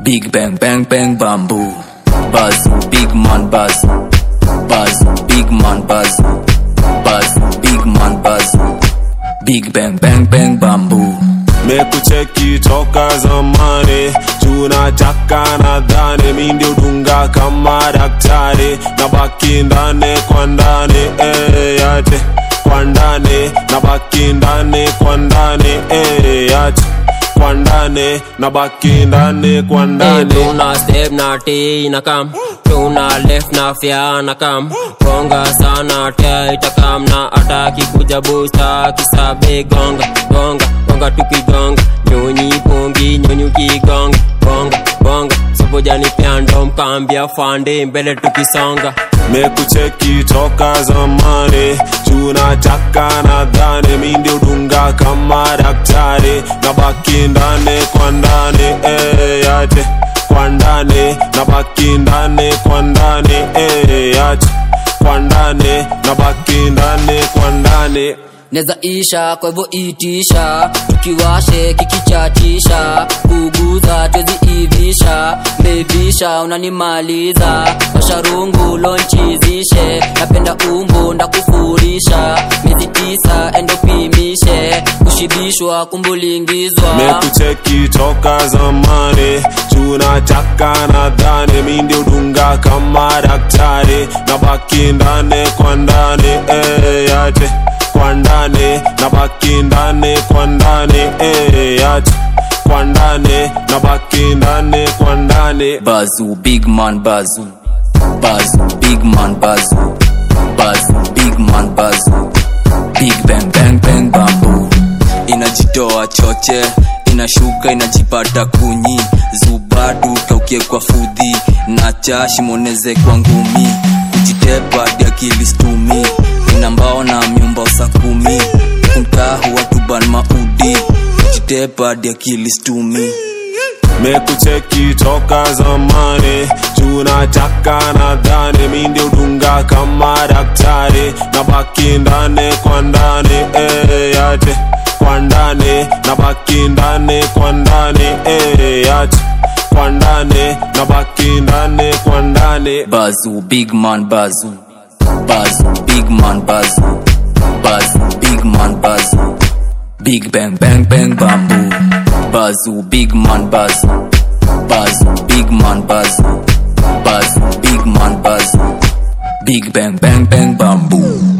Big bang bang bang bamboo. Buzz, big man buzz. Buzz, big man buzz. Buzz, big man buzz. Big bang bang bang bamboo. Mekucheki toka zamani, tunataka nadhani mimi ndio dunga kama daktari, nabaki ndani kwa ndani yate kwa ndani, nabaki ndani kwa ndani yate kwa ndani, nabaki ndani kwa ndani. Tuna step na T na kam, tuna left na fya na kam, gonga sana tia itakam na ataki kuja booster kisabe gonga gonga gonga tukigonga nyonyi pongi nyonyuki gonga gonga gonga sabojani pyando mkambia fande mbele tukisonga. Mekucheki toka zamani, tunataka nadhani mimi ndio dunga kama daktari, nabaki ndani kwa ndani yate kwa ndani, nabaki ndani kwa ndani yate kwa ndani, nabaki ndani kwa ndani. Neza isha kwa hivyo itisha, tukiwashe kikichatisha, kuguza twezi ivisha, mbebisha unanimaliza, washarungu lonchizishe, napenda umbo ndakufurisha, miezi 9 endopimishe, kushibishwa kumbulingizwa. Mekucheki toka zamani, tunataka nadhani mimi ndio dunga kama daktari, nabaki ndani kwa ndani yate kwa ndani, nabaki ndani kwa ndani yate kwa ndani, nabaki ndani kwa ndani. Bazoo, big man bazoo. Bazoo, big man bazoo. Bazoo, big man bazoo. Big bang bang bang bamboo. Inajitoa choche, inashuka inajipata kunyi, zubadu kaukie kwa fudhi, na chashi moneze kwa ngumi, kujitepa dia kilistumi, inambao na myumba usakumi, kumtahu watuban maudi, kujitepa dia kilistumi. Mekucheki toka zamani, tunataka nadhani mimi ndio dunga kama daktari, nabaki ndani kwa ndani yate kwa ndani, nabaki ndani kwa ndani yate kwa ndani, nabaki ndani kwa ndani. Bazoo, big man bazoo. Bazoo, big man bazoo. Bazoo, big man bazoo. Big bang bang bang bamboo. Bazoo, big man bazoo. Bazoo, big man bazoo. Bazoo, big man bazoo. Big bang bang bang bamboo.